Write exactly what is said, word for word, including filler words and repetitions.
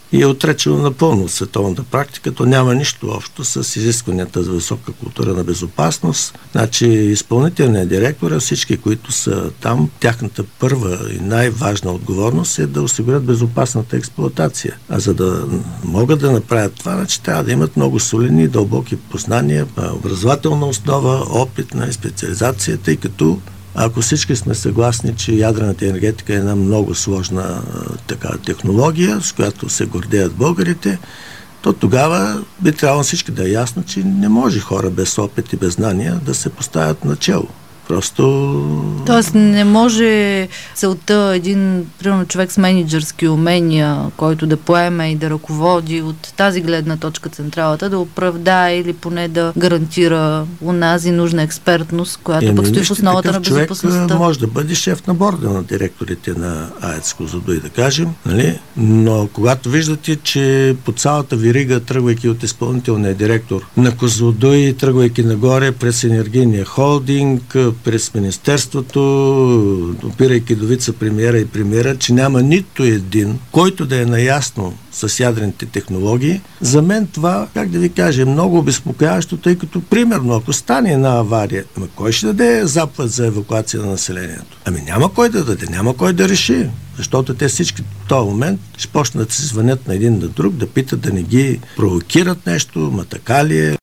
и е отречено напълно от световната практика. То няма нищо общо с изискванията за висока култура на безопасност. Значи изпълнителният директор, всички, които са там, тяхната първа и най-важна отговорност е да осигурят безопасната експлоатация. А за да могат да направят това, значи трябва да имат много солидни и дълбоки познания, образователна основа, опитна специализация, тъй като ако всички сме съгласни, че ядрената енергетика е една много сложна така, технология, с която се гордеят българите, то тогава би трябвало всички да е ясно, че не може хора без опит и без знания да се поставят начело. Просто... Тоест не може целта един, примерно, човек с мениджърски умения, който да поеме и да ръководи от тази гледна точка централата, да оправдае или поне да гарантира онази нужна експертност, която е, пък стои в основата на безопасността. Човек може да бъде шеф на борда на директорите на АЕЦ Козлодуй, да кажем, нали? Но когато виждате, че по цялата вирига, тръгвайки от изпълнителния директор на Козлодуй, тръгвайки нагоре през енергийния холдинг, през министерството, опирайки до вице-премиера и премиера, че няма нито един, който да е наясно с ядрените технологии. За мен това, как да ви кажа, е много обезпокояващо, тъй като, примерно, ако стане една авария, ама кой ще даде заповед за евакуация на населението? Ами няма кой да даде, няма кой да реши. Защото те всички в този момент ще почнат да се звънят на един на друг, да питат да не ги провокират нещо, ма така ли е?